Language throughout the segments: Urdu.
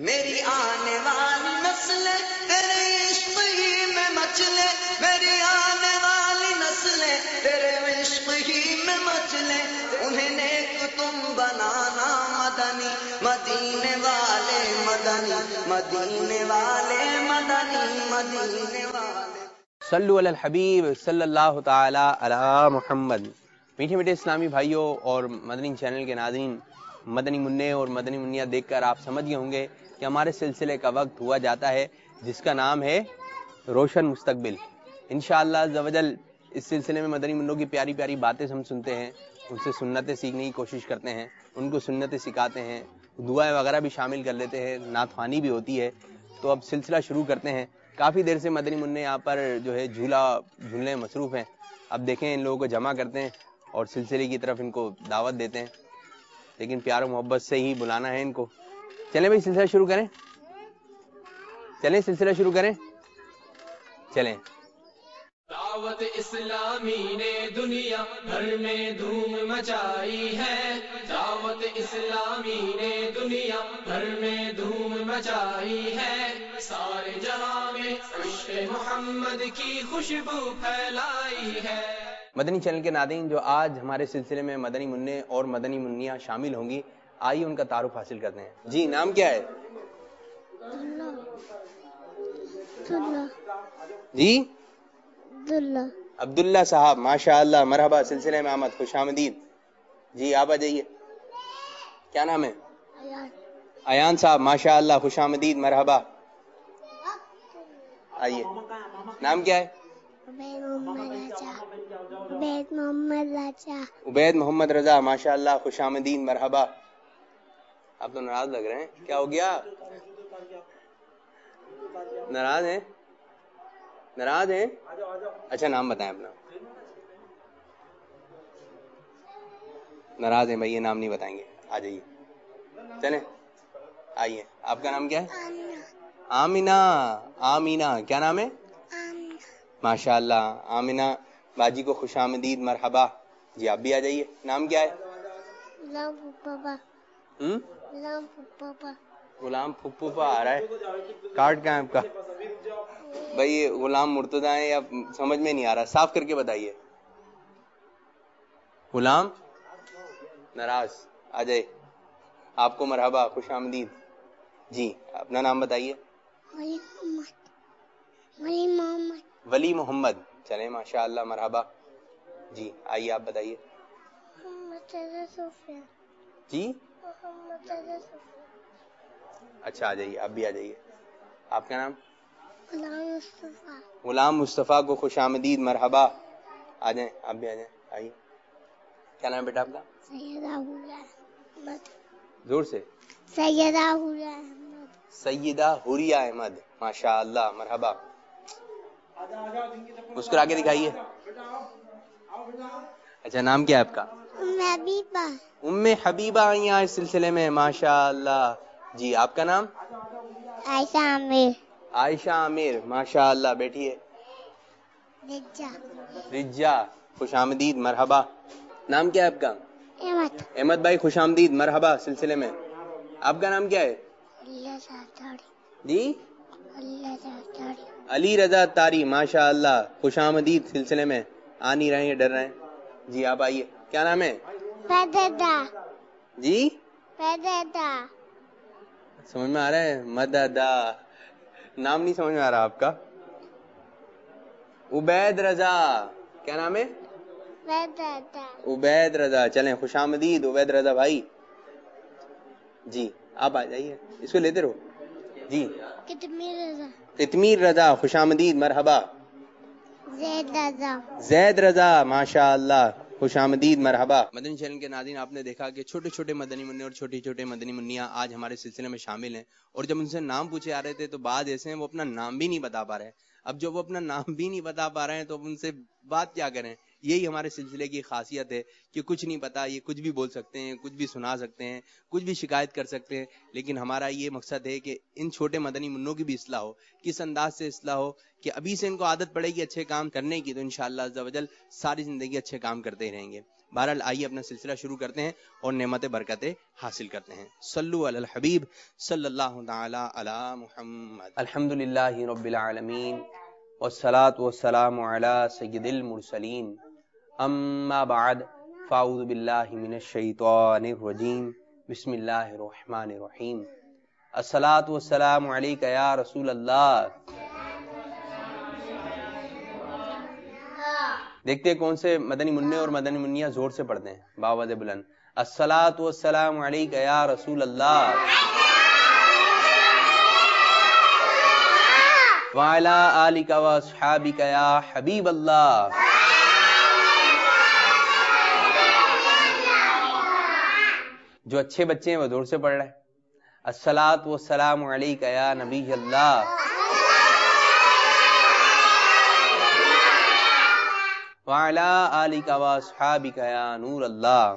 میری آنے والی نسلیں تیرے عشق ہی میں مچلے، میری آنے والی نسلیں تیرے عشق ہی میں مچلے، انہیں نیک تم بنانا مدنی مدینے والے، مدنی مدینے والے، مدنی مدینے والے۔ صلو علی الحبیب صلی اللہ تعالی علی محمد۔ میٹھے میٹھے اسلامی بھائیوں اور مدنی چینل کے ناظرین، مدنی منع اور مدنی منیا دیکھ کر آپ سمجھ گئے ہوں گے کہ ہمارے سلسلے کا وقت ہوا جاتا ہے جس کا نام ہے روشن مستقبل۔ انشاءاللہ عز و جل اس سلسلے میں مدنی منوں کی پیاری پیاری باتیں ہم سنتے ہیں، ان سے سنتیں سیکھنے کی کوشش کرتے ہیں، ان کو سنتیں سکھاتے ہیں، دعائیں وغیرہ بھی شامل کر لیتے ہیں، نعت خوانی بھی ہوتی ہے۔ تو اب سلسلہ شروع کرتے ہیں۔ کافی دیر سے مدنی منع یہاں پر جو ہے جھولنے مصروف ہیں۔ اب دیکھیں ان لوگوں کو جمع کرتے ہیں اور سلسلے کی طرف ان کو دعوت دیتے ہیں، لیکن پیار و محبت سے ہی بلانا ہے ان کو۔ چلیں بھائی سلسلہ شروع کریں، چلیں سلسلہ شروع کریں، چلیں۔ دعوت اسلامی نے دنیا بھر میں دھوم مچائی ہے، دعوت اسلامی نے دنیا بھر میں دھوم مچائی ہے، سارے جہاں میں عشق محمد کی خوشبو پھیلائی ہے۔ مدنی چینل کے ناظرین جو آج ہمارے سلسلے میں مدنی منع اور مدنی منیا شامل ہوں گی، آئیے ان کا تعارف حاصل کرتے ہیں۔ جی نام کیا ہے؟ جی عبداللہ صاحب، ماشاءاللہ، مرحبا، سلسلے میں آمد، خوش آمدید۔ جی آپ آ جائیے، کیا نام ہے؟ ایان صاحب، ماشاءاللہ، خوش آمدید، مرحبا، آئیے۔ نام کیا ہے؟ عبید محمد رضا، ماشاءاللہ، خوش آمدید، مرحبا۔ آپ تو ناراض لگ رہے ہیں، کیا ہو گیا؟ ناراض ہیں؟ ناراض ہیں؟ اچھا نام بتائیں اپنا۔ ناراض ہیں بھائی، یہ نام نہیں بتائیں گے، آ جائیے، چلیں آئیے۔ آپ کا نام کیا ہے؟ آمینہ، آمینہ، کیا نام ہے؟ ماشاءاللہ، آمینہ باجی کو خوش آمدید، مرحبا۔ جی آپ بھی آ جائیے۔ نام کیا ہے؟ غلام پھپھوپا آ رہا ہے، کارڈ کہاں ہے آپ کا؟ بھائی یہ غلام مرتضی ہیں یا سمجھ میں نہیں آ رہا، صاف کر کے بتائیے۔ غلام ناراض، آ جائے، آپ کو مرحبا، خوش آمدید۔ جی اپنا نام بتائیے۔ ولی محمد، چلیں ماشاءاللہ، مرحبا۔ جی آئیے آپ بتائیے۔ جی اچھا آ جائیے، آپ بھی آ جائیے۔ آپ کا نام؟ غلام مصطفیٰ کو خوش آمدید، مرحبا، آ جائیں، آپ بھی آ جائیں، آئیے۔ کیا نام ہے بیٹا آپ کا؟ زور سے۔ سیدہ حوریہ احمد، ماشاءاللہ، مرحبا۔ مسکرا کے دکھائیے۔ اچھا نام کیا ہے آپ کا؟ ام حبیبہ آئی ہیں اس سلسلے میں، ماشاءاللہ۔ جی آپ کا نام؟ عائشہ عامر۔ عائشہ عامر، ماشاءاللہ، بیٹھیے۔ رجا، خوش آمدید، مرحبا۔ نام کیا ہے آپ کا؟ احمد بھائی، خوش آمدید، مرحبا سلسلے میں۔ آپ کا نام کیا ہے؟ جی علی رضا تاری، ماشاءاللہ، خوش آمدید سلسلے میں۔ آ نہیں رہے ہیں، ڈر رہے ہیں۔ جی آپ آئیے۔ کیا نام ہے؟ جی سمجھ میں آ رہا ہے؟ مددا، نام نہیں سمجھ میں آ رہا آپ کا؟ عبید رضا، کیا نام ہے؟ عبید رضا، چلیں خوش آمدید عبید رضا بھائی۔ جی آپ آ جائیے، اس کو لیتے رہو۔ جی قطمیر رضا، خوش آمدید، مرحبا۔ زید رضا، ماشاءاللہ، خوش آمدید، مرحبا۔ مدنی چینل کے ناظرین آپ نے دیکھا کہ چھوٹے چھوٹے مدنی منع اور چھوٹے چھوٹے مدنی منیاں آج ہمارے سلسلے میں شامل ہیں، اور جب ان سے نام پوچھے آ رہے تھے تو بعض ایسے ہیں وہ اپنا نام بھی نہیں بتا پا رہے ہیں۔ اب جو وہ اپنا نام بھی نہیں بتا پا رہے ہیں تو ان سے بات کیا کریں، یہی ہمارے سلسلے کی خاصیت ہے کہ کچھ نہیں پتا، یہ کچھ بھی بول سکتے ہیں، کچھ بھی سنا سکتے ہیں، کچھ بھی شکایت کر سکتے ہیں، لیکن ہمارا یہ مقصد ہے کہ ان چھوٹے مدنی منوں کی بھی اصلاح ہو. کس انداز سے اصلاح ہو کہ ابھی سے ان کو عادت پڑے گی اچھے کام کرنے کی، تو انشاءاللہ عز و جل ساری زندگی اچھے کام کرتے ہی رہیں گے. بہرحال آئیے اپنا سلسلہ شروع کرتے ہیں اور نعمت برکتیں حاصل کرتے ہیں. صلو علی الحبیب صلی اللہ تعالی علی محمد. الحمدللہ رب العالمین والصلاة والسلام علی سید المرسلین. اما بعد فاعوذ باللہ من الشیطان الرجیم. بسم اللہ الرحمن الرحیم. الصلاة والسلام علیک یا رسول اللہ. دیکھتے ہیں کون سے مدنی منع اور مدنی منیاں زور سے پڑھتے ہیں باوجہ بلند. الصلاۃ والسلام علیک یا رسول اللہ وعلی آلک واصحابک یا حبیب اللہ. جو اچھے بچے ہیں وہ زور سے پڑھ رہے ہیں. الصلاۃ والسلام علیک یا نبی اللہ وعلی آلک واصحابک یا نور اللہ.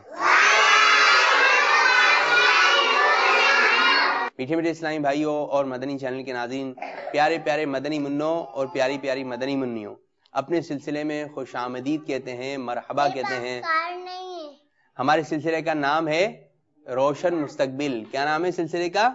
میٹھے میٹھے اسلامی بھائیوں اور مدنی چینل کے ناظرین، پیارے پیارے مدنی منوں اور پیاری پیاری مدنی منیوں، اپنے سلسلے میں خوش آمدید کہتے ہیں، مرحبا کہتے ہیں. ہمارے سلسلے کا نام ہے روشن مستقبل. کیا نام ہے سلسلے کا؟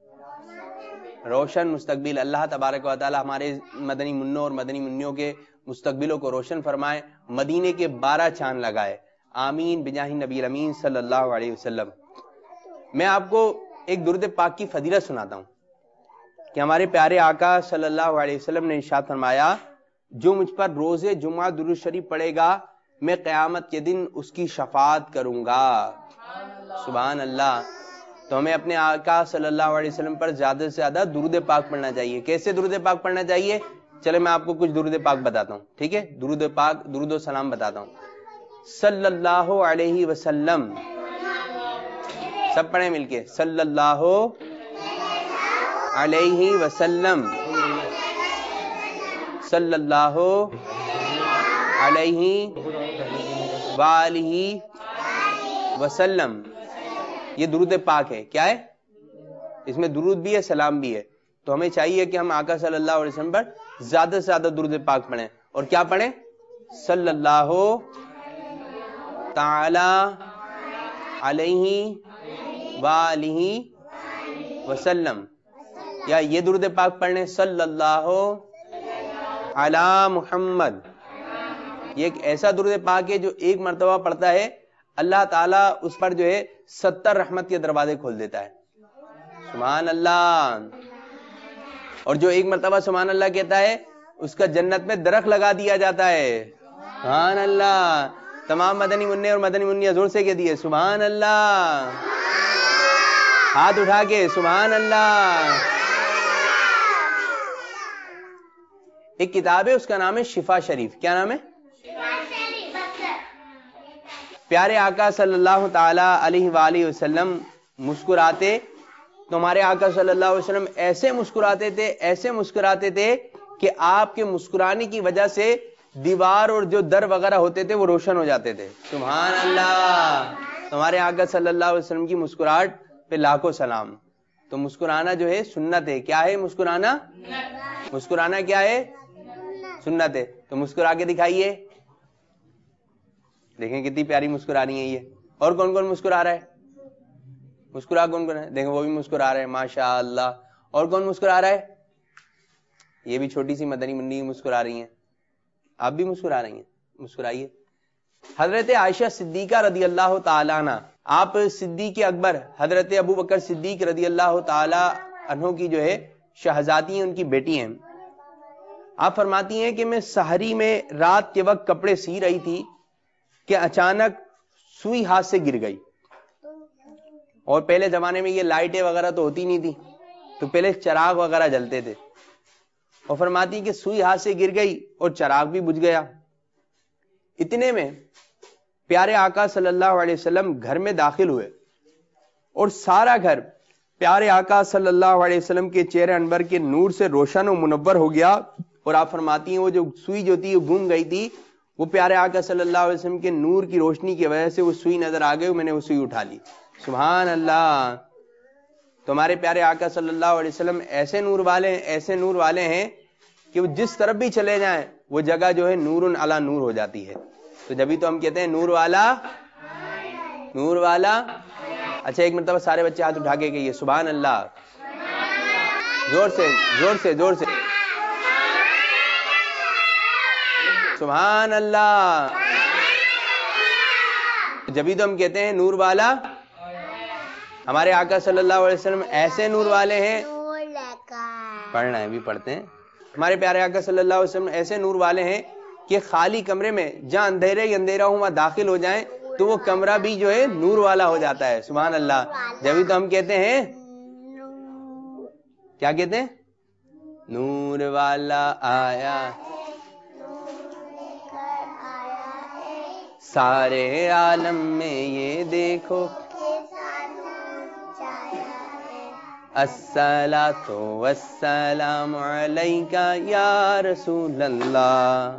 روشن مستقبل. اللہ تبارک و تعالی ہمارے مدنی منوں اور مدنی منیوں کے مستقبلوں کو روشن فرمائے، مدینے کے 12 چاند لگائے. آمین بجاہ نبی الامین صلی اللہ علیہ وسلم. میں آپ کو ایک درود پاک کی فضیلت سناتا ہوں کہ ہمارے پیارے آقا صلی اللہ علیہ وسلم نے ارشاد فرمایا، جو مجھ پر روز جمعہ درود شریف پڑھے گا میں قیامت کے دن اس کی شفاعت کروں گا. سبحان اللہ. تو ہمیں اپنے آقا صلی اللہ علیہ وسلم پر زیادہ سے زیادہ درود پاک پڑھنا چاہیے. کیسے درود پاک پڑھنا چاہیے؟ چلے میں آپ کو کچھ درود پاک بتاتا ہوں. ٹھیک ہے، درود پاک، درود و سلام بتاتا ہوں. صلی اللہ علیہ وسلم. سب پڑھیں مل کے. صلی اللہ علیہ وسلم. صلی اللہ علیہ وآلہ وسلم. یہ درود پاک ہے. کیا ہے؟ اس میں درود بھی ہے، سلام بھی ہے. تو ہمیں چاہیے کہ ہم آقا صلی اللہ علیہ وسلم پر زیادہ سے زیادہ درود پاک پڑھیں. اور کیا پڑھیں؟ صلی اللہ تعالی علیہ وآلہ وسلم. یا یہ درود پاک پڑھیں، صلی اللہ علی محمد. یہ ایک ایسا درود پاک ہے جو ایک مرتبہ پڑھتا ہے اللہ تعالیٰ اس پر جو ہے 70 رحمت کے دروازے کھول دیتا ہے. سبحان اللہ. اور جو ایک مرتبہ سبحان اللہ کہتا ہے اس کا جنت میں درخت لگا دیا جاتا ہے. سبحان اللہ. تمام مدنی منع اور مدنی منیاں زور سے کہہ دیے سبحان اللہ، ہاتھ اٹھا کے سبحان اللہ. ایک کتاب ہے، اس کا نام ہے شفا شریف. کیا نام ہے؟ پیارے آقا صلی اللہ تعالی علیہ وآلہ وسلم مسکراتے تو ہمارے آقا صلی اللہ علیہ وسلم ایسے مسکراتے تھے، ایسے مسکراتے تھے کہ آپ کے مسکرانے کی وجہ سے دیوار اور جو در وغیرہ ہوتے تھے وہ روشن ہو جاتے تھے. سبحان اللہ. ہمارے آقا صلی اللہ علیہ وسلم کی مسکراہٹ پہ لاکھوں سلام. تو مسکرانا جو ہے سنت ہے. کیا ہے مسکرانا؟ مسکرانا کیا ہے؟ سنت ہے. تو مسکرا کے دکھائیے. دیکھیں کتنی پیاری مسکرانی ہے یہ. اور کون کون مسکرا رہا ہے؟ مسکرا کون کون ہے؟ دیکھیں وہ بھی مسکرا رہے ہیں ماشاء اللہ. اور کون مسکرا رہا ہے؟ یہ بھی چھوٹی سی مدنی منی مسکرا رہی ہیں. آپ بھی مسکرا رہی ہیں، مسکرائیے. حضرت عائشہ صدیقہ رضی اللہ تعالی عنہ، آپ صدیق اکبر حضرت ابو بکر صدیق رضی اللہ تعالی عنہ کی جو ہے شہزادی ہیں، ان کی بیٹی ہیں. آپ فرماتی ہیں کہ میں سحری میں رات کے وقت کپڑے سی رہی تھی کہ اچانک سوئی ہاتھ سے گر گئی. اور پہلے زمانے میں یہ لائٹیں وغیرہ تو ہوتی نہیں تھی، تو پہلے چراغ وغیرہ جلتے تھے. اور فرماتی کہ سوئی ہاتھ سے گر گئی اور چراغ بھی بجھ گیا. اتنے میں پیارے آقا صلی اللہ علیہ وسلم گھر میں داخل ہوئے اور سارا گھر پیارے آقا صلی اللہ علیہ وسلم کے چہرے انور کے نور سے روشن و منور ہو گیا. اور آپ فرماتی ہیں وہ جو سوئی جو تھی وہ گم گئی تھی وہ پیارے آقا صلی اللہ علیہ وسلم کے نور کی روشنی کی وجہ سے وہ سوئی نظر آ گئی, میں نے وہ سوئی اٹھا لی. سبحان اللہ. تو ہمارے پیارے آقا صلی اللہ علیہ وسلم ایسے نور والے ہیں کہ وہ جس طرف بھی چلے جائیں وہ جگہ جو ہے نور علی نور ہو جاتی ہے. تو جبھی تو ہم کہتے ہیں نور والا. اچھا ایک مرتبہ سارے بچے ہاتھ اٹھا کے کہیے سبحان اللہ, زور سے سبحان اللہ. جبھی تو ہم کہتے ہیں نور والا. ہمارے آقا صلی اللہ علیہ وسلم ایسے نور والے ہیں, پڑھنا ہے بھی پڑھتے ہیں. ہمارے پیارے آقا صلی اللہ علیہ وسلم ایسے نور والے ہیں کہ خالی کمرے میں جہاں اندھیرے ہی اندھیرا ہو وہاں داخل ہو جائیں تو وہ کمرہ بھی جو ہے نور والا ہو جاتا ہے. سبحان اللہ. جبھی تو ہم کہتے ہیں, کیا کہتے ہیں, نور والا آیا سارے عالم میں یہ دیکھو الصلاۃ والسلام علیکہ یا رسول اللہ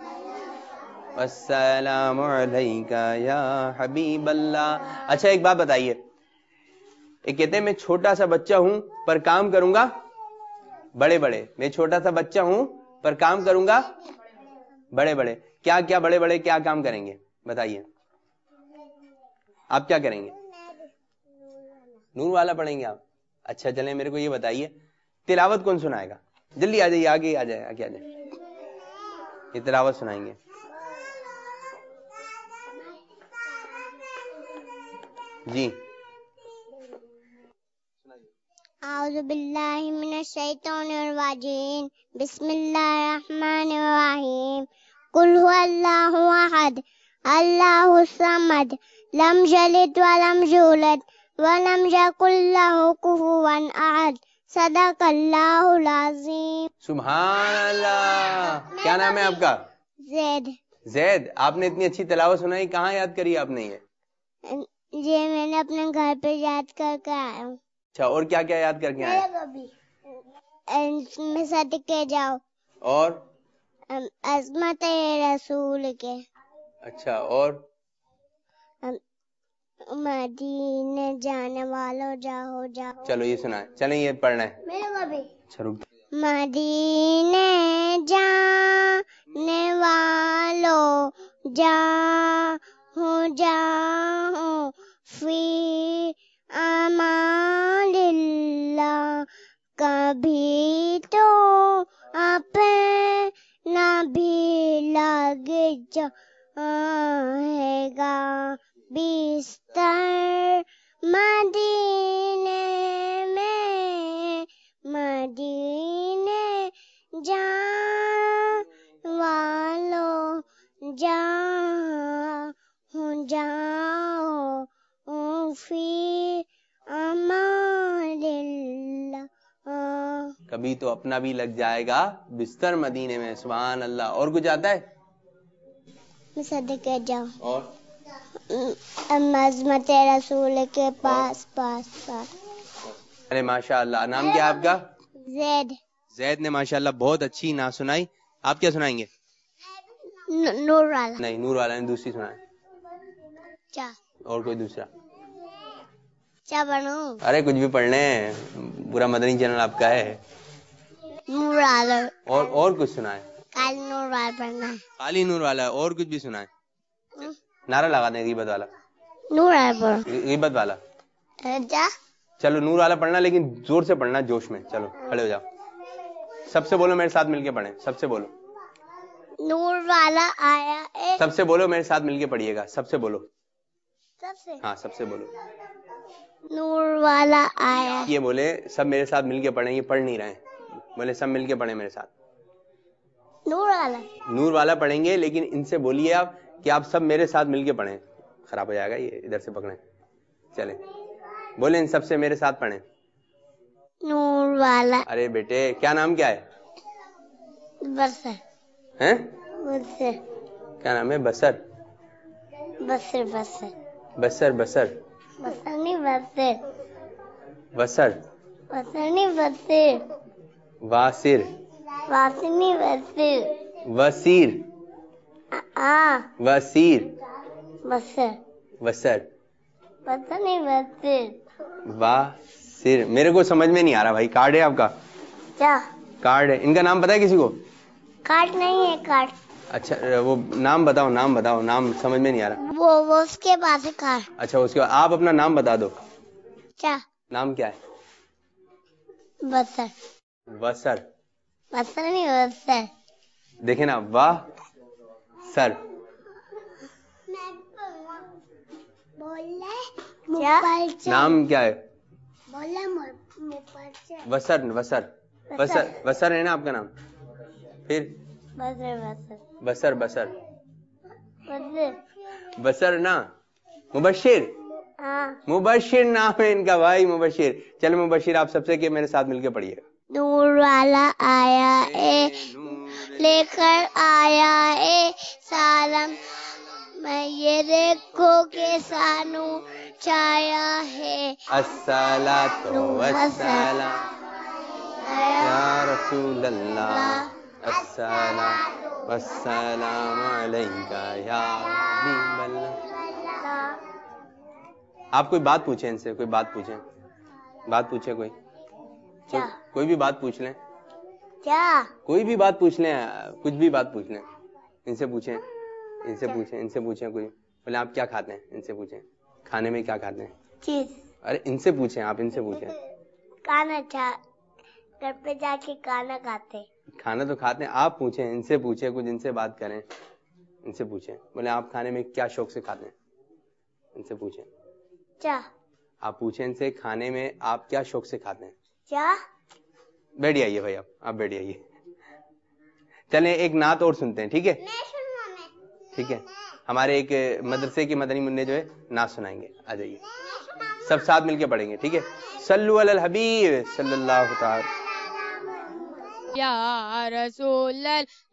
والسلام علیکہ یا حبیب اللہ. اچھا ایک بات بتائیے, ایک کہتے ہیں میں چھوٹا سا بچہ ہوں پر کام کروں گا بڑے بڑے. میں چھوٹا سا بچہ ہوں پر کام کروں گا بڑے بڑے. کیا بڑے بڑے کیا کام کریں گے بتائیے, آپ کیا کریں گے؟ نور والا پڑھیں گے آپ. اچھا چلیں میرے کو یہ بتائیے تلاوت کون سنائے گا؟ جلدی آ جائیے, آگے آ جائے. یہ تلاوت سنائیں گے. جی اعوذ باللہ من الشیطان الرجیم بسم اللہ الرحمن الرحیم قل هو اللہ احد اللہ الصمد لم یلد ولم یولد ولم یکن لہ کفوا احد صدق اللہ العظیم. سبحان اللہ. کیا نام ہے آپ کا؟ زید. آپ نے اتنی اچھی تلاوت سنائی, کہاں یاد کری آپ نے یہ میں نے اپنے گھر پہ یاد کر کے آیا ہوں. اچھا اور کیا یاد کر کے آئے؟ میں صدقے جاؤ اور عظمت رسول کے. اچھا اور مدینے جانے والوں جاؤ. چلو یہ سنائیں, چلیں یہ پڑھنا ہے میرے کو بھی. مدینے جانے والوں جاؤ فی امان اللہ کبھی تو اپنا بھی لگ جائے گا بستر مدینے جانے والوں جاؤ فی امان اللہ کبھی تو اپنا بھی لگ جائے گا بستر مدینے میں. سبحان اللہ. اور کچھ آتا ہے؟ میں صدقے جاؤ اور عظمت رسول کے پاس. ارے ماشاء اللہ. نام کیا آپ کا؟ زید نے ماشاء اللہ بہت اچھی نا سنائی. آپ کیا سنائیں گے؟ نور والا. نہیں, نور والا نے دوسری سنائے. کیا اور کوئی دوسرا؟ کیا بنوں؟ ارے کچھ بھی پڑھ لیں, پورا مدنی چینل آپ کا ہے. نور والا. اور کچھ سنائے. خالی نور والا پڑھنا ہے. خالی نور والا. اور کچھ بھی سنائے. نعرہ لگا دیں غیبت والا. نور والا پڑھو. غیبت والا. جا چلو نور والا پڑھنا لیکن زور سے پڑھنا, جوش میں. چلو کھڑے ہو جاؤ, سب سے بولو میرے ساتھ مل کے پڑھیں. سب سے بولو نور والا آیا ہے. سب سے بولو میرے ساتھ مل کے پڑھیے گا. سب سے بولو. ہاں سب سے بولو. نور والا آیا. یہ بولے سب میرے ساتھ مل کے پڑھیں. یہ پڑھ نہیں رہے ہیں, بولے سب مل کے پڑھیں میرے ساتھ. نور والا پڑھیں گے لیکن ان سے بولیے آپ کہ آپ سب میرے ساتھ مل کے پڑھیں. خراب ہو جائے گا یہ, ادھر سے پکڑیں. چلیں بولیں ان سب سے میرے ساتھ پڑھیں. نور والا. ارے بیٹے کیا نام کیا ہے؟ بسر. ہیں بسر. کیا نام ہے؟ بسر. بسر بسر بسر بسر بسر نہیں بسر. بسر بسر نہیں بسر. واسر واسر نہیں بسر. وسیر. وسیر بسر وسر پتہ نہیں بسر واسر. میرے کو سمجھ میں نہیں آ رہا بھائی. کارڈ ہے آپ کا؟ کیا کارڈ ہے. ان کا نام پتا ہے کسی کو؟ کاٹ نہیں ہے کاٹ اچھا وہ نام بتاؤ, نام بتاؤ, نام سمجھ میں نہیں آ رہا. وہ اس کے پاس ہے کاٹ. اچھا اس کے بعد آپ اپنا نام بتا دو. کیا نام کیا ہے؟ بسر وسر. بسر نہیں بسر. دیکھیں نا, واہ سر. نام کیا ہے؟ وسر. وسر وسر وسر ہے نا آپ کا نام؟ پھر بسر بسر بسر بسر بسر. بسر نا. مبشر. مبشر نام ہے ان کا بھائی, مبشر. چلو مبشر آپ سب سے کہ میرے ساتھ مل کے پڑھیے. نور والا آیا ہے لے کر آیا ہے سالم, میں یہ دیکھو کہ سانو چھایا ہے. الصلاۃ والسلام یا رسول اللہ, الصلاۃ والسلام علیک یا حبیب اللہ. آپ کوئی بات پوچھیں ان سے, کوئی بات پوچھیں, بات پوچھیں کوئی, کوئی بھی بات پوچھ لیں, کیا کوئی بھی بات پوچھ لیں, کچھ بھی بات پوچھ لیں. ان سے پوچھیں, ان سے پوچھیں, ان سے پوچھیں. کوئی بولے آپ کیا کھاتے ہیں, ان سے پوچھیں کھانے میں کیا کھاتے ہیں. چیز. ارے ان سے پوچھیں, آپ ان سے پوچھیں. کھانا گھر پہ جا کے کھانا کھاتے. کھانا تو کھاتے ہیں, آپ پوچھیں, ان سے پوچھیں, کچھ ان سے بات کریں. ان سے پوچھیں, بولے آپ کھانے میں کیا شوق سے کھاتے ہیں. ان سے پوچھیں. کیا آپ پوچھیں ان سے کھانے میں آپ کیا شوق سے کھاتے ہیں. کیا بیٹھ جائیے بھائی, آپ بیٹھ جائیے. چلیں ایک نعت اور سنتے ہیں, ٹھیک ہے؟ ٹھیک ہے, ہمارے ایک مدرسے کے مدنی منع جو ہے نعت سنائیں گے. آ جائیے, سب ساتھ مل کے پڑھیں گے, ٹھیک ہے؟ صلو علی الحبیب صلی اللہ تعالی. یا رسول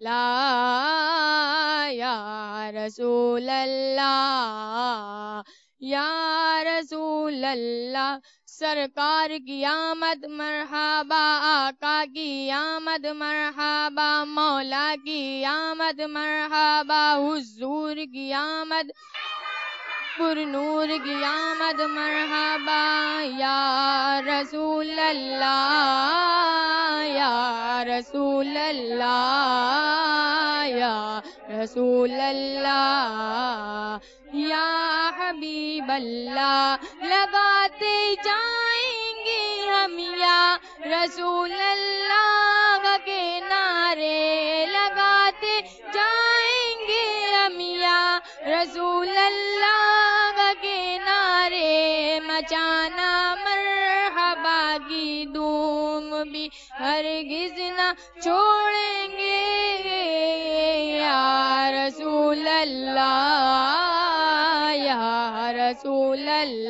اللہ یا رسول اللہ یا رسول اللہ. سرکار کی آمد مرحبا, آقا کی آمد مرحبا, مولا کی آمد مرحبا, حضور کی آمد, پر نور کی آمد مرحبا. یا رسول اللہ یا رسول اللہ یا رسول اللہ یا حبیب اللہ. لگاتے جائیں گے ہم یا رسول اللہ کے نعرے, لگاتے جائیں گے ہم یا رسول اللہ کے نعرے. مچانا مرحبا کی دھوم بھی ہرگز نہ چھوڑیں گے. یا رسول اللہ یا رسول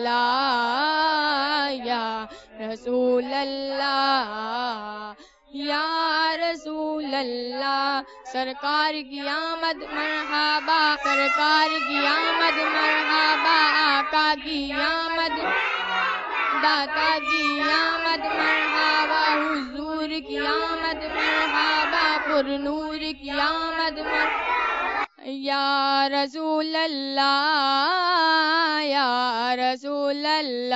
اللہ یا رسول اللہ یا رسول اللہ. سرکار کی آمد مرحبا, سرکار کی آمد مرحبا, آقا کی آمد, داتا کی آمد مرحبا, حضور کی آمد مرحبا, پر نور کی آمد مرحبا. یا رسول اللہ یا رسول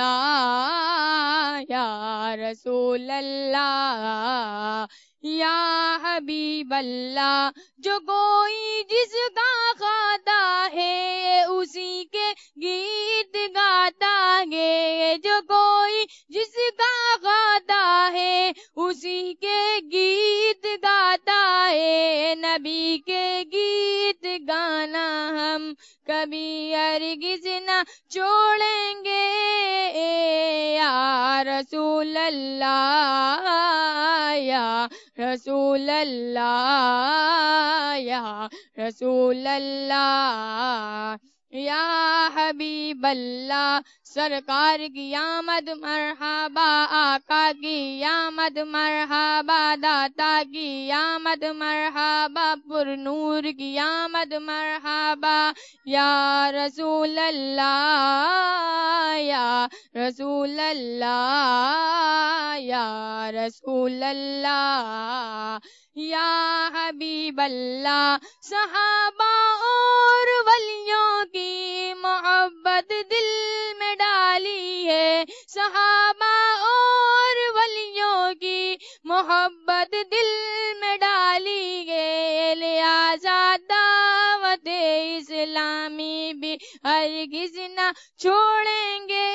اللہ یا رسول اللہ یا حبیب اللہ. جو کوئی جس کا کھاتا ہے اسی کے گیت گاتا ہے, جو کوئی جس کا کھاتا ہے اسی کے گیت گاتا ہے. نبی کے گیت گانا ہم کبھی ہرگز نہ چھوڑیں گے. یا رسول اللہ یا رسول اللہ یا رسول اللہ یا حبیب اللہ سرکار کی آمد مرحبا آقا کی آمد مرحبا داتا کی آمد مرحبا پر نور کی آمد مرحبا یا رسول اللہ یا رسول اللہ یا رسول اللہ یا حبیب اللہ صحابہ اور ولیوں کی محبت دل میں ڈالی ہے صحابہ اور ولیوں کی محبت دل میں ڈالی ہے لہذا دعوت اسلامی بھی ہرگز نہ چھوڑیں گے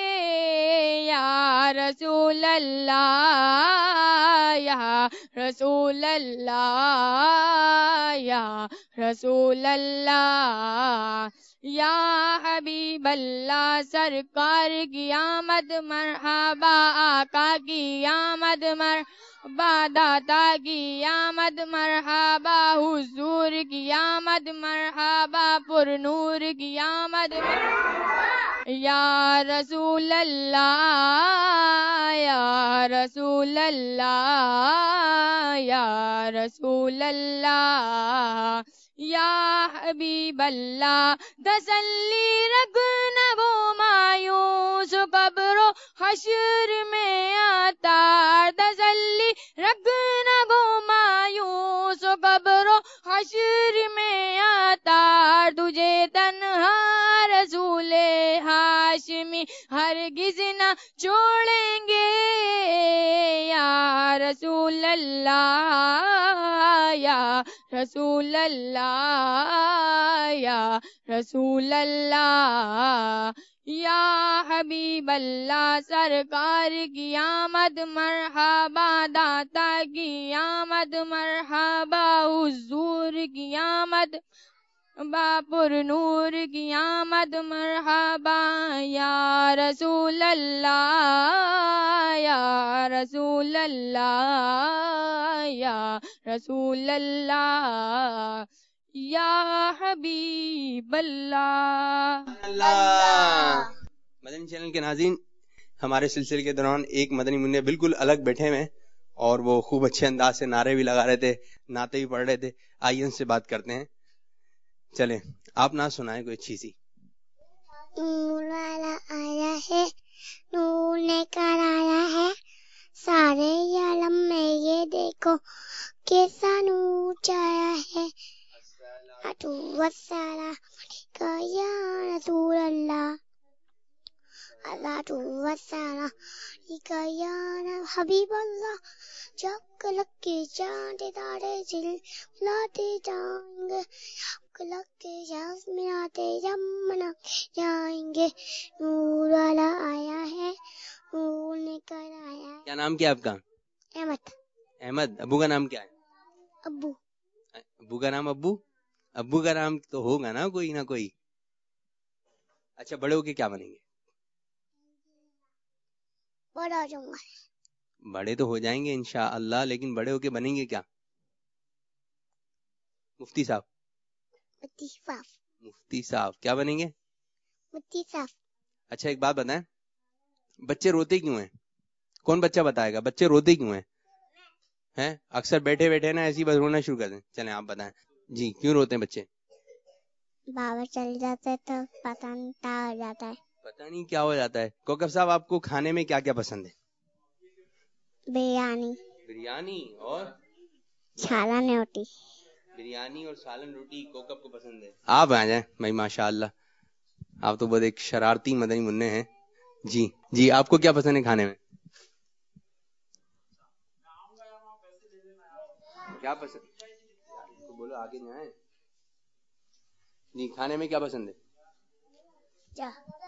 یا رسول اللہ یا رسول اللہ یا رسول اللہ یا حبیب اللہ سرکار کی آمد مرحبا آقا کی آمد مرحبا داتا کی آمد مرحبا حضور کی آمد مرحبا پر نور کی آمد مرحبا یا رسول اللہ یا رسول اللہ یا رسول اللہ یا حبیب اللہ تسلی رکھنا وہ مایوس قبر و حشر میں آتا تسلی رکھنا وہ مایوس قبر و حشر میں آتا تجھے تنہا رسول ہاشمی ہرگز نہ چھوڑیں گے یا رسول اللہ یا رسول اللہ یا رسول اللہ یا حبیب اللہ سرکار کی آمد مرحبا داتا کی آمد مرحبا حضور کی آمد باپر نور کی آمد مرحبا یا رسول اللہ یا رسول اللہ یا رسول اللہ یا حبیب اللہ اللہ مدنی چینل کے ناظرین ہمارے سلسلے کے دوران ایک مدنی منع بالکل الگ بیٹھے ہوئے اور وہ خوب اچھے انداز سے نعرے بھی لگا رہے تھے نعتیں بھی پڑھ رہے تھے آئیے ان سے بات کرتے ہیں چلیں آپ نہ سنائیں کوئی اچھی سی نور والا آیا ہے نور نے کر آیا ہے سارے عالم میں یہ دیکھو کیسا نور چھایا ہے والسلام یا رسول اللہ والسلام یا حبیب اللہ جب لگ کے چاند تارے دل لاتے جائیں گے لگ کے جاز ملاتے جمنا جائیں گے نور والا آیا ہے نور نے کر آیا ہے کیا نام کیا آپ کا احمد احمد ابو کا نام کیا ہے ابو ابو کا نام ابو کا نام تو ہوگا نا کوئی نہ کوئی اچھا بڑے ہو کے کیا بنیں گے بڑا ہو جاؤں گا بڑے تو ہو جائیں گے انشاءاللہ لیکن بڑے ہو کے بنیں گے کیا مفتی صاحب مفتی صاحب کیا بنیں گے مفتی صاحب اچھا ایک بات بتائیں بچے روتے کیوں ہیں کون بچہ بتائے گا بچے روتے کیوں ہیں اکثر بیٹھے بیٹھے نا ایسی بس رونا شروع کر دیں چلیں آپ بتائیں جی کیوں روتے ہیں بچے بابا چل جاتے تو پتہ نہیں کیا ہو جاتا ہے پتہ نہیں کیا ہو جاتا ہے کوکب صاحب آپ کو کھانے میں کیا کیا پسند ہے بریانی اور سالن روٹی بریانی اور سالن روٹی کوکب کو پسند ہے آپ آ جائیں بھائی ماشاء اللہ آپ تو بہت ایک شرارتی مدنی منع ہیں جی آپ کو کیا پسند ہے کھانے میں کیا پسند بولو آگے نہ آئے جی کھانے میں کیا پسند ہے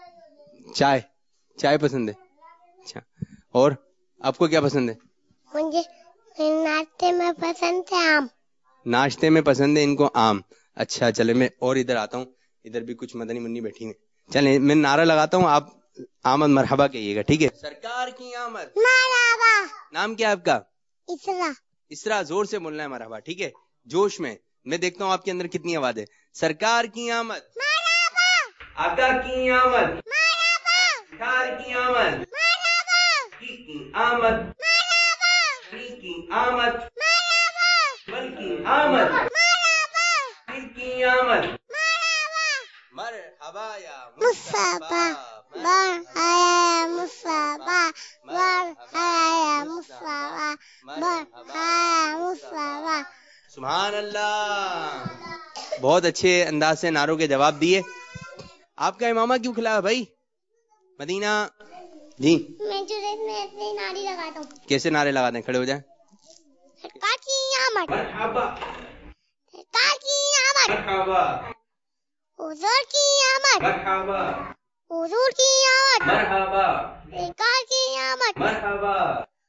چائے پسند ہے اچھا اور آپ کو کیا پسند ہے مجھے ناشتے میں پسند ہے آم ناشتے میں پسند ہے ان کو آم اچھا چلے میں اور ادھر آتا ہوں ادھر بھی کچھ مدنی منی بیٹھی ہیں چلیں میں نعرہ لگاتا ہوں آپ آمد مرحبا کہیے گا ٹھیک ہے سرکار کی آمد مرحبا نام کیا آپ کا اسرا زور سے بولنا ہے مرحبا ٹھیک ہے جوش میں دیکھتا ہوں آپ کے اندر کتنی آواز ہے سرکار کی آمد آقا کی آمد، ٹھار کی آمد، کی آمد، کی آمد، بل کی آمد، کی آمد، مرحبا یا مصطفیٰ، مرحبا یا مصطفیٰ، مرحبا یا مصطفیٰ، مرحبا یا مصطفیٰ. سبحان اللہ. بہت اچھے انداز سے نعروں کے جواب دیے. آپ کا امامہ کیوں کھلا ہے بھائی؟ مدینہ جی میں جرید میں اپنے نعرے لگاتا ہوں. کیسے نعرے لگاتے ہیں؟ کھڑے ہو جائیں. سرکار کی آمد، مرحبا، سرکار کی آمد، مرحبا، حضور کی آمد، مرحبا، حضور کی آمد، مرحبا، سرکار کی آمد، مرحبا،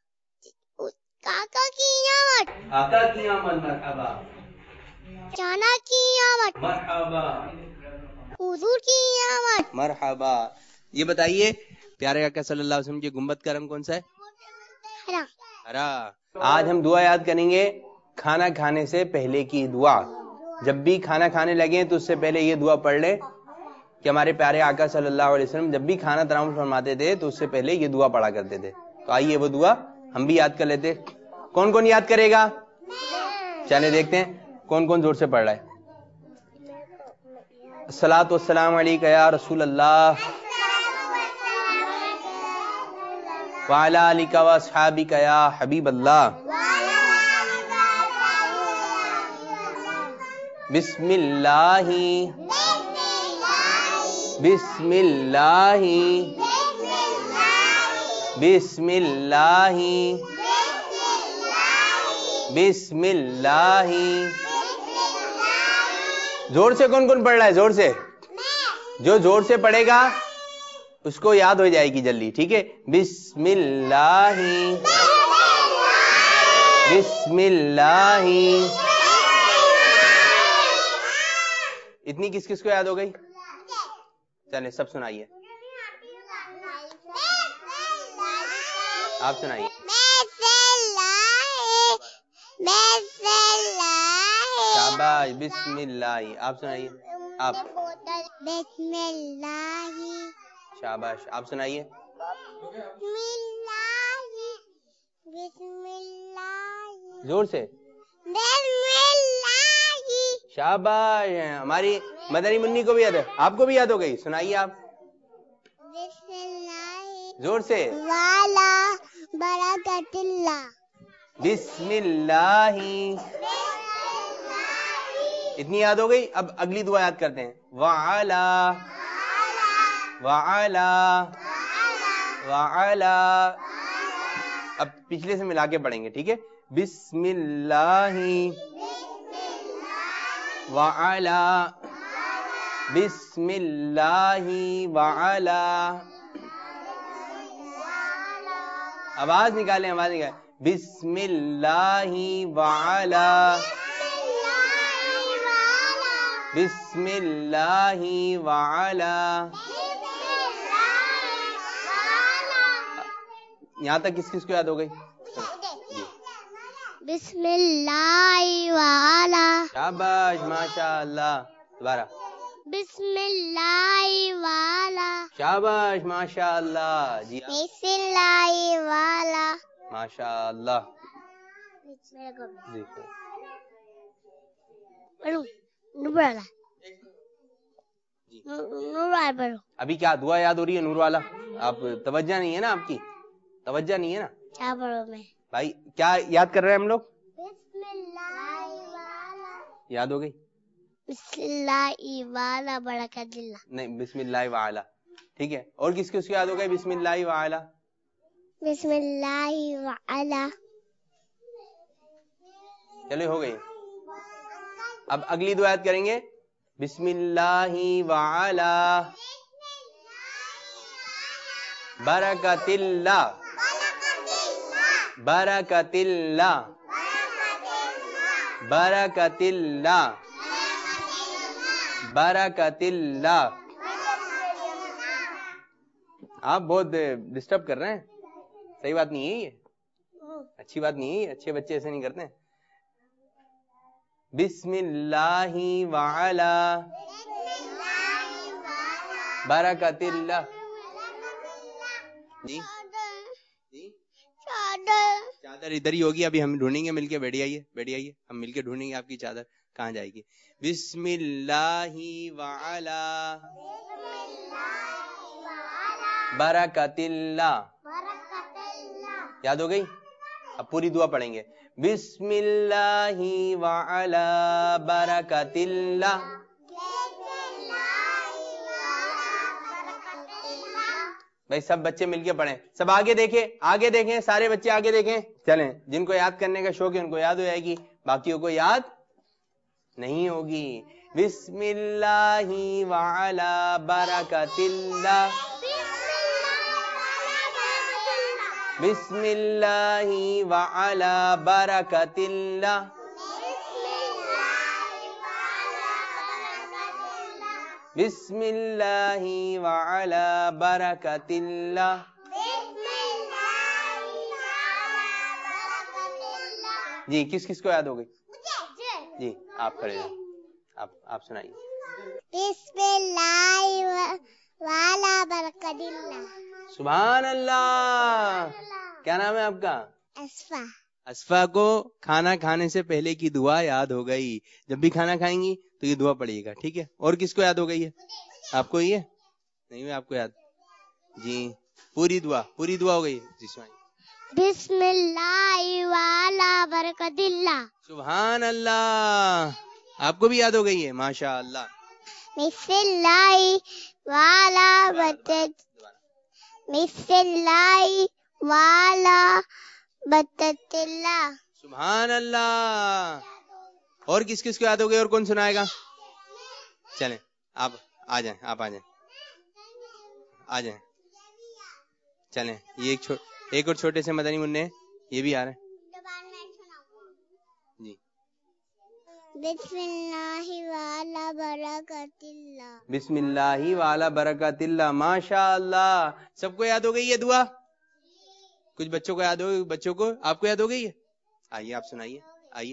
کاکا کی آمد، آقا کی آمد، مرحبا، چانا کی آمد، مرحبا، حضور کی آمد. مرحبا. یہ بتائیے پیارے آقا صلی اللہ علیہ وسلم کی گنبد کا رنگ کون سا ہے؟ ہرا. ہرا. آج ہم دعا یاد کریں گے کھانا کھانے سے پہلے کی دعا. جب بھی کھانا کھانے لگیں تو اس سے پہلے یہ دعا پڑھ لیں کہ ہمارے پیارے آقا صلی اللہ علیہ وسلم جب بھی کھانا تناول فرماتے تھے تو اس سے پہلے یہ دعا پڑھا کرتے تھے. تو آئیے وہ دعا ہم بھی یاد کر لیتے. کون کون یاد کرے گا؟ چلے دیکھتے ہیں کون کون زور سے پڑھ رہا ہے. الصلاۃ والسلام علیک یا رسول اللہ وعلی آلک و اصحابک یا حبیب اللہ. بسم اللہ بسم اللہ بسم اللہ بسم اللہ. زور سے کون کون پڑھ رہا ہے؟ زور سے. جو زور سے پڑھے گا اس کو یاد ہو جائے گی جلدی. ٹھیک ہے. بسم اللہ بسم اللہ. اتنی کس کس کو یاد ہو گئی؟ چلے سب سنائیے. آپ سنائیے. شاباش. بسم اللہ. آپ سنائیے. آپ. بسم اللہ. شاباش. آپ سنائیے. بسم اللہ. زور سے. شاباش. ہماری مدنی منی کو بھی یاد ہے. آپ کو بھی یاد ہو گئی. سنائیے آپ. بسم اللہ. زور سے. والا برکت اللہ. بسم اللہ. اتنی یاد ہو گئی. اب اگلی دعا یاد کرتے ہیں. وعلا وعلا وعلا. اب پچھلے سے ملا کے پڑھیں گے. ٹھیک ہے. بسم اللہ وعلا بسم اللہ وعلا. آواز نکالیں. آواز نکالیں. بسم اللہ وعلا بسم اللہ وعلا. یہاں تک کس کس کو یاد ہو گئی؟ بسم اللہ وعلا. شاباش. ماشاء اللہ. دوبارہ. بسم اللہ وعلا. شاباش. ماشاء اللہ. جی بسم اللہ وعلا. ماشاء اللہ. جی ابھی کیا دعا یاد ہو رہی ہے؟ نور والا. آپ توجہ نہیں ہے نا. آپ کی توجہ نہیں ہے نا. کیا پڑھوں میں بھائی کیا یاد کر رہے ہیں ہم لوگ؟ بسم اللہ وعلا. یاد ہو گئی؟ بسم اللہ وعلا برکت اللہ. نہیں. بسم اللہ وعلا. ٹھیک ہے. اور کس کس کو یاد ہو گئی بسم اللہ وعلا؟ بسم اللہ وعلا. چلے ہو گئی. اب اگلی دعا یاد کریں گے. بسم اللہ وعلا برکت اللہ برکت اللہ برکت اللہ برکت اللہ. آپ بہت ڈسٹرب کر رہے ہیں. صحیح بات نہیں ہے یہ. اچھی بات نہیں ہے. اچھے بچے ایسے نہیں کرتے ہیں. بسم اللہ وعلا برکت اللہ. جی جی چادر ادھر ہی ہوگی. ابھی ہم ڈھونڈیں گے مل کے. بیٹھ آئیے ہم مل کے ڈھونڈیں گے آپ کی چادر کہاں جائے گی. بسم اللہ وعلا برکت اللہ. یاد ہو گئی؟ اب پوری دعا پڑھیں گے. بسم اللہ وعلا برکت اللہ. بھائی سب بچے مل کے پڑھیں. سب آگے دیکھیں سارے بچے آگے دیکھیں. چلیں جن کو یاد کرنے کا شوق ہے ان کو یاد ہو جائے گی, باقیوں کو یاد نہیں ہوگی. بسم اللہ وعلا برکت اللہ. بسم اللہ وعلا برکت اللہ. بسم اللہ وعلا برکت اللہ. جی کس کو یاد ہو گئی؟ جی آپ کھڑے جائیں, آپ سنائیے. بسم اللہ والا برکت اللہ. سبحان اللہ. کیا نام ہے آپ کا؟ اسفا. اسفا کو کھانا کھانے سے پہلے کی دعا یاد ہو گئی. جب بھی کھانا کھائیں گی تو یہ دعا پڑھیے گا, ٹھیک ہے؟ اور کس کو یاد ہو گئی ہے؟ آپ کو یہ نہیں ہوئی آپ کو یاد؟ جی پوری دعا ہو گئی. جی سنائیے. بسم اللہ والا برکت اللہ. سبحان اللہ. آپ کو بھی یاد ہو گئی ہے, ماشاء اللہ. بسم اللہ والا برکت. بسم اللہ والا برکت اللہ. سبحان اللہ. اور کس کو یاد ہو گئی؟ اور کون سنائے گا؟ چلیں آپ آ جائیں. چلیں یہ ایک اور چھوٹے سے مدنی منع یہ بھی آ رہے ہیں. جی بسم اللہ والا برکت اللہ. بسم اللہ والا برکت اللہ. ماشاء اللہ. سب کو یاد ہو گئی ہے دعا؟ کچھ بچوں کو یاد ہو گئی. بچوں کو آپ کو یاد ہو گئی ہے؟ آئیے آپ سنائیے. آئیے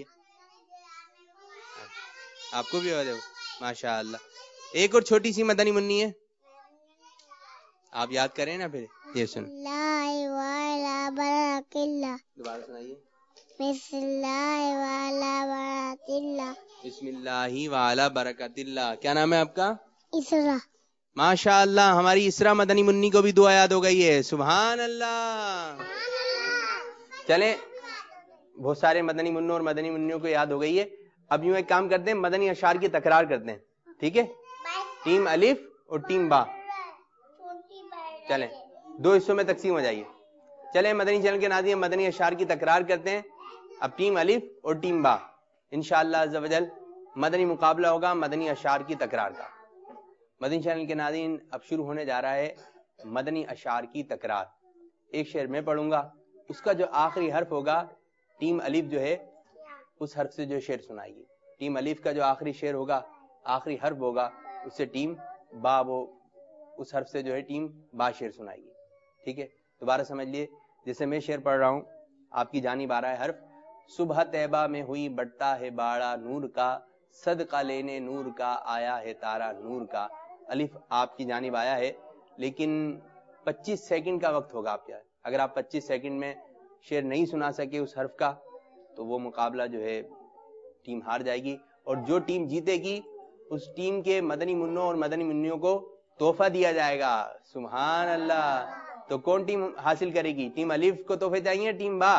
آپ کو بھی یاد ہو. ماشاء اللہ. ایک اور چھوٹی سی مدنی منی ہے, آپ یاد کریں نا. پھر یہ سن اللہ والا برکت اللہ. دوبارہ سنائیے. بسم اللہ والا برکت اللہ. بسم اللہ والا برکت اللہ. کیا نام ہے آپ کا؟ اسرا. ماشاء اللہ. ہماری اسرا مدنی منی کو بھی دعا یاد ہو گئی ہے. سبحان اللہ. چلیں بہت سارے مدنی منوں اور مدنی منوں کو یاد ہو گئی ہے. اب یوں ایک کام کرتے ہیں, مدنی اشعار کی تکرار کرتے ہیں, ٹھیک ہے؟ ٹیم الف اور ٹیم با. چلیں دو حصوں میں تقسیم ہو جائیے. چلیں مدنی چینل کے ناظرین مدنی اشعار کی تکرار کرتے ہیں. اب ٹیم الف اور ٹیم با انشاءاللہ عز و جل مدنی مقابلہ ہوگا مدنی اشعار کی تکرار کا. مدنی چینل کے ناظرین اب شروع ہونے جا رہا ہے مدنی اشعار کی تکرار. ایک شعر میں پڑھوں گا, اس کا جو آخری حرف ہوگا ٹیم الف جو ہے اس حرف سے جو شعر سنائیے. ٹیم الف کا جو آخری شعر ہوگا آخری حرف ہوگا اس سے ٹیم با وہ اس حرف سے جو ہے ٹیم با شعر سنائیے, ٹھیک ہے؟ دوبارہ سمجھ لیے. جیسے میں شعر پڑھ رہا ہوں آپ کی جانب آ رہا ہے حرف. صبح طیبہ میں ہوئی بڑھتا ہے باڑا نور کا, صدقہ لینے نور کا آیا ہے تارا نور کا. الف آپ کی جانب آیا ہے لیکن 25 سیکنڈ کا وقت ہوگا آپ کا. اگر آپ 25 سیکنڈ میں شعر نہیں سنا سکے اس حرف کا تو وہ مقابلہ جو ہے ٹیم ہار جائے گی, اور جو ٹیم جیتے گی اس ٹیم کے مدنی منوں اور مدنی منیوں کو تحفہ دیا جائے گا. سبحان اللہ. تو کون ٹیم حاصل کرے گی؟ ٹیم الف کو تحفے چاہیے ٹیم با؟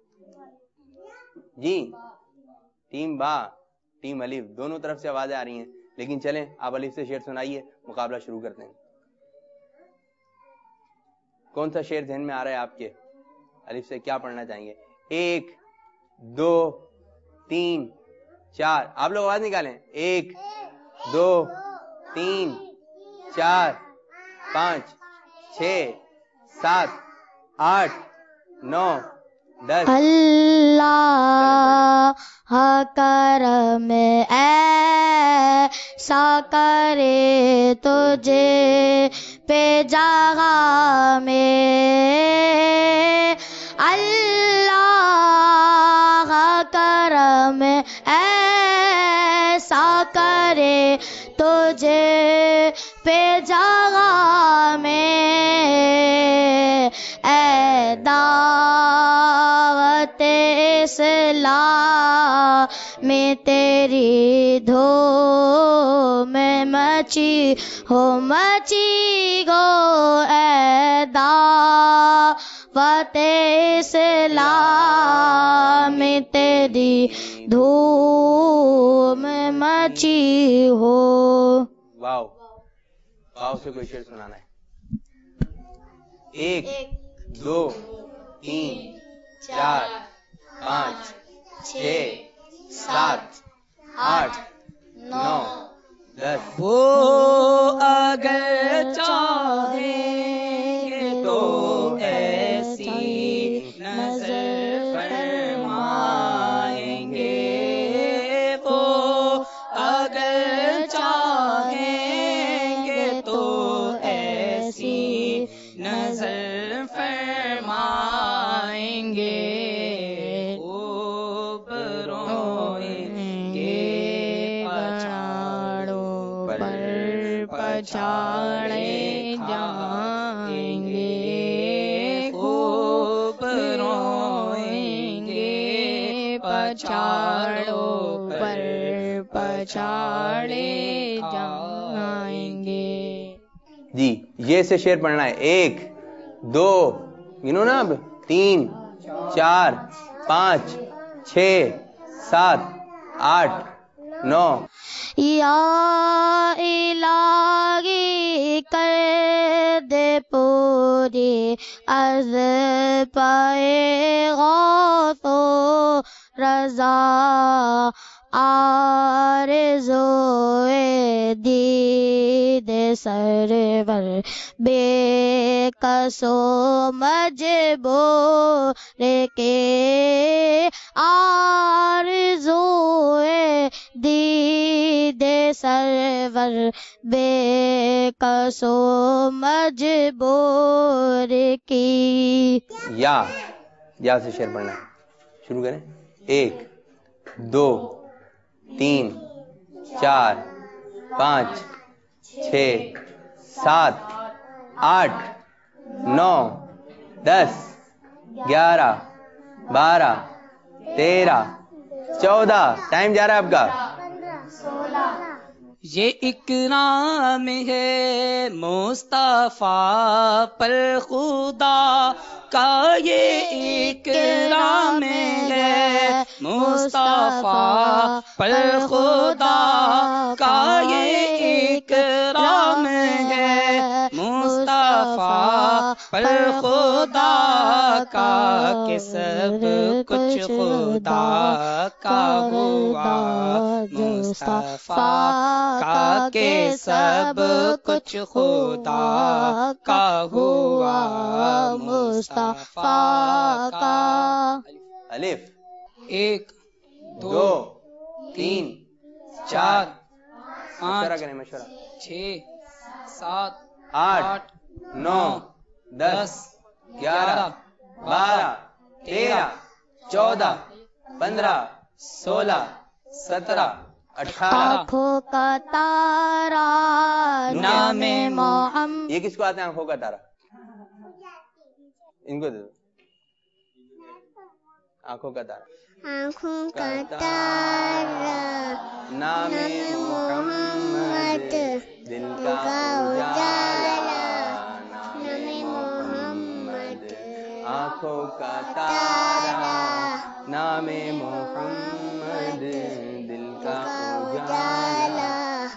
جی ٹیم با ٹیم الف دونوں طرف سے آوازیں آ رہی ہیں, لیکن چلیں آپ الف سے شعر سنائیے, مقابلہ شروع کرتے ہیں. کون سا شعر ذہن میں آ رہا ہے آپ کے؟ الف سے کیا پڑھنا چاہیں گے؟ 1 2 3 4 آپ لوگ آواز نکالیں. 1 2 3 4 5 6 7 8 9 10. اللہ کرم ایسا کرے تجھے پہ جگہ میں, اللہ کرم ایسا کرے تجھے پہ جگہ میں تیری دھوم میں مچی ہو اے دعوت اسلام میں تیری دھوم میں مچی ہو. واو واو سے کوئی شعر سنانا ہے. 1 2 3 4 5 6 7 8 9 10. وہ اگر چاہیں گے تو ایسی نظر فرمائیں گے. وہ اگر چاہیں گے تو ایسی نظر فرمائیں گے. خوب روئیں گے پچھاڑوں پر پچھاڑے جائیں گے. خوب روئیں گے پچھاڑوں پر پچھاڑے جائیں گے. جی یہ سے شعر پڑھنا ہے. 1 2 گنو نا اب 3 4 5 6 7 8 9. یا الہی کر دے پوری از پائے غوث و رضا آرزوئے دید سرور بے کس و مجبور کے آرزوئے دید سرور بے کس و مجبور کی. یا سے شعر پڑھنا ہے. شروع کریں. 1 2 3 4 5 6 7 8 9 10 11 12 13 14. ٹائم جا رہا ہے آپ کا. یہ اکرام ہے مصطفیٰ پر خدا کا. یہ اکرام ہے مصطفیٰ پر خدا کا. یہ اکرام ہے مصطفیٰ پر خدا کا کہ سب کچھ خدا کا ہوا. مصطفیٰ کا کہ سب کچھ خدا کا ہوا. مصطفیٰ کا. الف. 1 2 3 4 5 مشورہ 6 7 8 9 10 11 12 13 14 15 16 17 18. آنکھوں کا تارا نام محمد. یہ کس کو آتا ہے آنکھوں کا تارا؟ ان کو دے دو. آنکھوں کا تارا. آنکھوں کا تارا نام محمد دل کا اجالا. نام محمد آنکھوں کا تارا. نام محمد دل کا اجالا.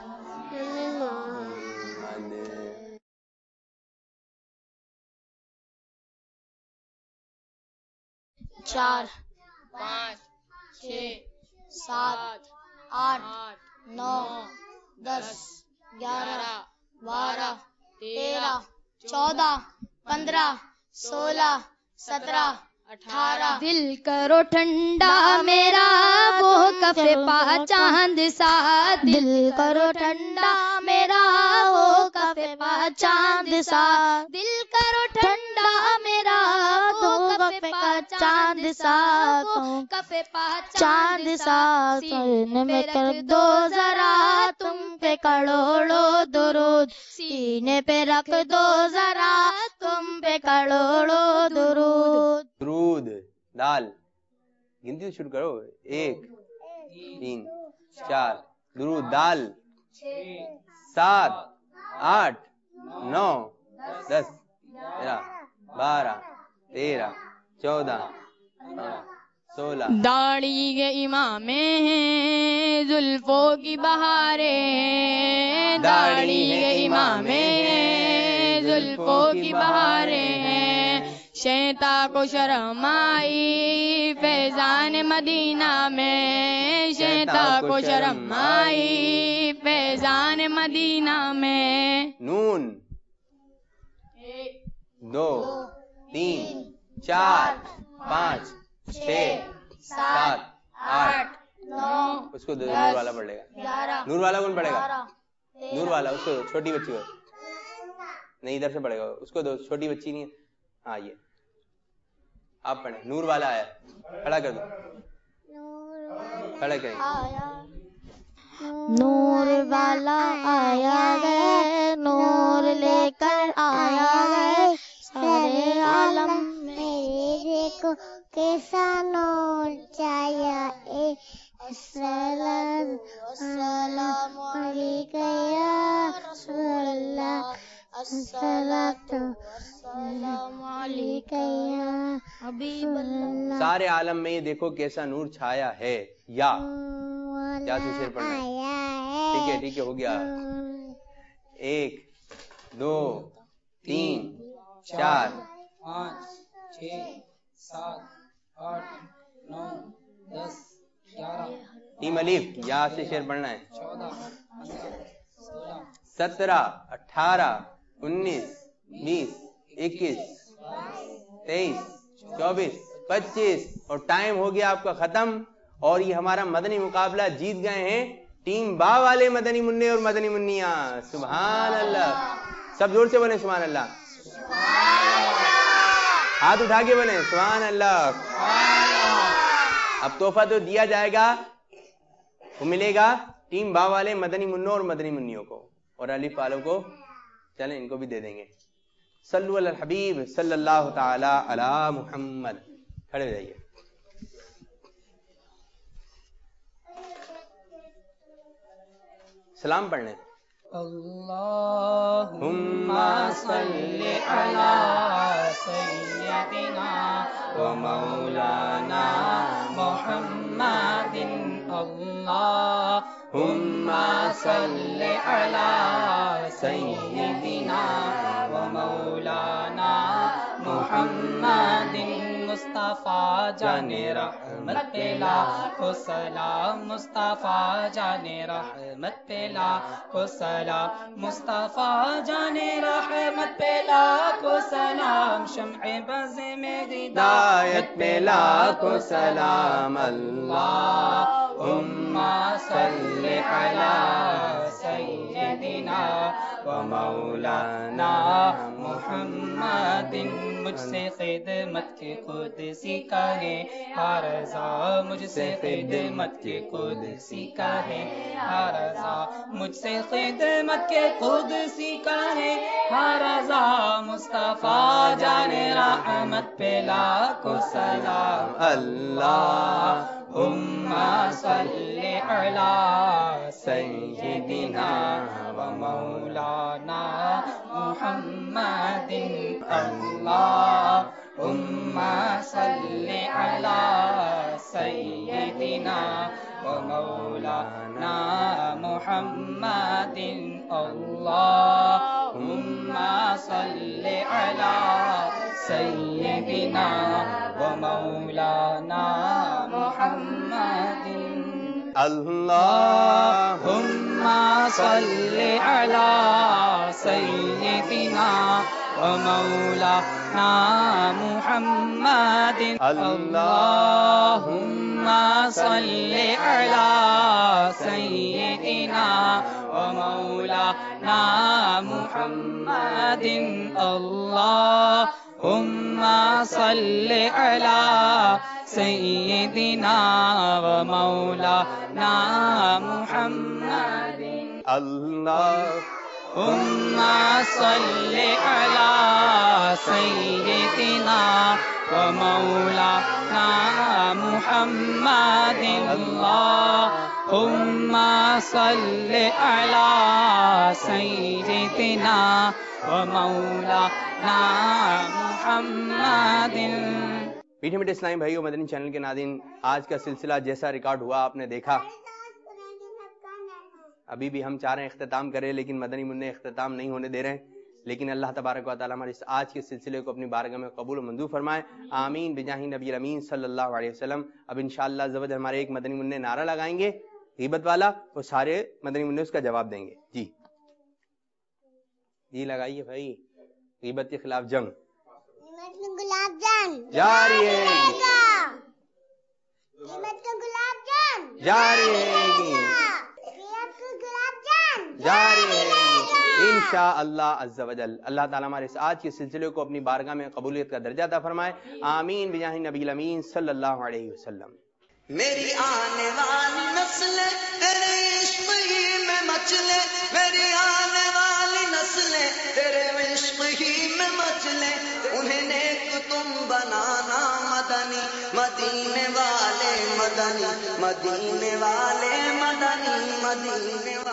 چار 5 6 7 8 9 10 11 12 13 14 15 16 17 18. دل کرو ٹھنڈا میرا وہ کفے پا چاند سا. دل کرو ٹھنڈا میرا وہ کفے پا چاند سا. دل کرو ٹھنڈا میرا وہ کفے پا چاند سا. کفے پا چاند سا. سینے میں کر دو ذرا تم پہ کروڑوں درود. سینے پہ رکھ دو ذرا تم پہ کروڑوں درود. درود. دال. گنتی تو شروع کرو. 1 3 4 درود دال 7 8 9 10 11 12 13 14 16. داڑھی کے امام ہیں زلفوں کی بہاریں، داڑھی کے امام ہیں زلفوں کی بہاریں ہیں. شیطا کو شرم آئی فیضان مدینہ میں، شیطا کو شرم آئی فیضان مدینہ میں. نون 2 3 4 5 6 7 8. 9 اس کو نور والا پڑھ لے گا. 11 نور والا کون پڑھے گا؟ نور والا. اس کو چھوٹی بچی کو نہیں ادھر سے پڑھے گا. اس کو دو. چھوٹی بچی نہیں ہے. ہاں یہ آپ پڑھیں. نور والا آیا کھڑا کر دو. کھڑا کریں. نور والا آیا گئے، نور لے کر آیا گئے سارے عالم میرے دیکھو کیسا نور چایا اے السلام علیکہ یا رسول اللہ، السلام علیکہ یا حبیب اللہ. سارے عالم میں یہ دیکھو کیسا نور چھایا ہے. یا کیا سے شعر پڑھنا ہے؟ ٹھیک ہے ٹھیک ہے ہو گیا. 1 2 3 4 5 6 7 8 9 10 11 ٹیم الف. یا سے شعر پڑھنا ہے. 14 15 16 17 18 19 20 21 23 24 25. اور ٹائم ہو گیا آپ کا ختم. اور یہ ہمارا مدنی مقابلہ جیت گئے ہیں ٹیم با والے مدنی منع اور مدنی منیاں. سبحان اللہ. سب زور سے بولیں سبحان اللہ. ہاتھ اٹھا کے بولیں سبحان اللہ. اب تحفہ تو دیا جائے گا، وہ ملے گا ٹیم با والے مدنی منوں اور مدنی منیوں کو، اور الف والوں کو چلیں ان کو بھی دے دیں گے. صلو علی الحبیب صلی اللہ تعالی علی محمد. کھڑے ہو جائیے. سلام پڑھ لیں. اللہم صلی علی سیدنا و مولانا محمد. اللہم صلی علی سیدنا و مولانا محمد. مصطفیٰ جان رحمت پہ لاکھوں سلام، مصطفیٰ جان رحمت پہ لاکھوں سلام، مصطفیٰ جان رحمت پہ لاکھوں سلام، شمع بز میں ہدایت پہ لاکھوں سلام. اللہم صلی علی سیدنا و مولانا محمد. مجھ سے خدمت کے خود سیکھا ہے ہر رضا، مجھ سے خدمت کے خود سیکھا ہے ہر رضا، مجھ سے خدمت کے خود سیکھا ہے ہر رضا. مصطفیٰ جان رحمت پہ لاکھوں سلام. اللہم صلی علی سیدنا و مولانا محمد. اللہم صلی علی سیدنا و مولانا محمد. اللہم صلی علی سیدنا و مولانا محمد. اللہم صلی علی سیدنا و مولانا محمد. اللہم صلی علی سیدنا و مولانا محمد. اللہم صلی علی سیدنا و مولانا محمد. اللہم صلی علی سیدنا ومولانا محمد اللهم صل على سيدنا ومولانا محمد. میٹھے میٹھے اسلامی بھائیوں، مدنی چینل کے ناظرین، آج کا سلسلہ جیسا ریکارڈ ہوا آپ نے دیکھا. ابھی بھی ہم چاہ رہے ہیں اختتام کریں، لیکن مدنی منع اختتام نہیں ہونے دے رہے ہیں. لیکن اللہ تبارک و تعالیٰ ہمارے اس آج کے سلسلے کو اپنی بارگاہ میں قبول و منظور فرمائے. آمین بجاہ نبی الامین صلی اللہ علیہ وسلم. اب انشاءاللہ عز و جل ہمارے ایک مدنی منع نعرہ لگائیں گے غیبت والا، وہ سارے مدنی منع اس کا جواب دیں گے. جی لگائیے بھائی. غیبت کے خلاف جنگ گلاب جان جاری ہے، گلاب جان جاری ہے، گلاب جان جاری ہے انشاءاللہ عز و جل. اللہ تعالیٰ ہمارے اس آج کے سلسلے کو اپنی بارگاہ میں قبولیت کا درجہ عطا فرمائے. آمین بجاہ نبی الامین صلی اللہ علیہ وسلم. میری آنے والی نسل تیرے عشق ہی میں مچلے، میری آنے والی نسل تیرے عشق ہی میں مچلے. انہیں نیک تم بنانا مدنی، مدینے والے مدنی، مدینے والے مدنی، مدینے